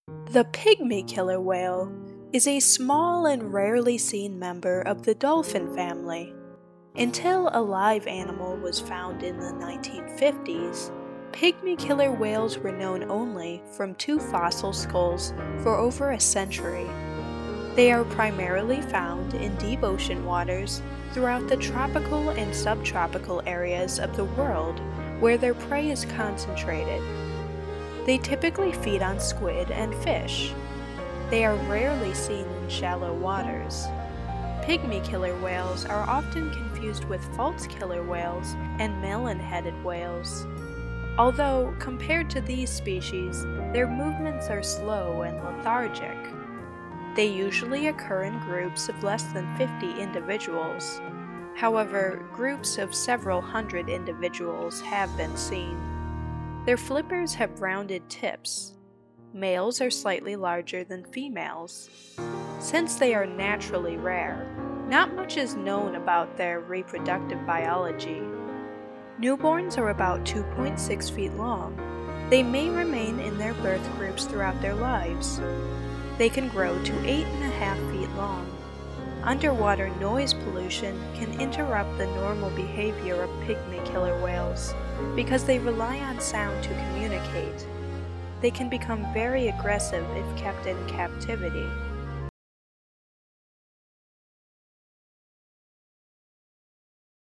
The pygmy killer whale is a small and rarely seen member of the dolphin family. Until a live animal was found in the 1950s, pygmy killer whales were known only from two fossil skulls for over a century. They are primarily found in deep ocean waters throughout the tropical and subtropical areas of the world where their prey is concentrated. They typically feed on squid and fish. They are rarely seen in shallow waters. Pygmy killer whales are often confused with false killer whales and melon-headed whales. Although, compared to these species, their movements are slow and lethargic. They usually occur in groups of less than 50 individuals. However, groups of several hundred individuals have been seen. Their flippers have rounded tips. Males are slightly larger than females. Since they are naturally rare, not much is known about their reproductive biology. Newborns are about 2.6 feet long. They may remain in their birth groups throughout their lives. They can grow to 8.5 feet long. Underwater noise pollution can interrupt the normal behavior of pygmy killer whales because they rely on sound to communicate. They can become very aggressive if kept in captivity.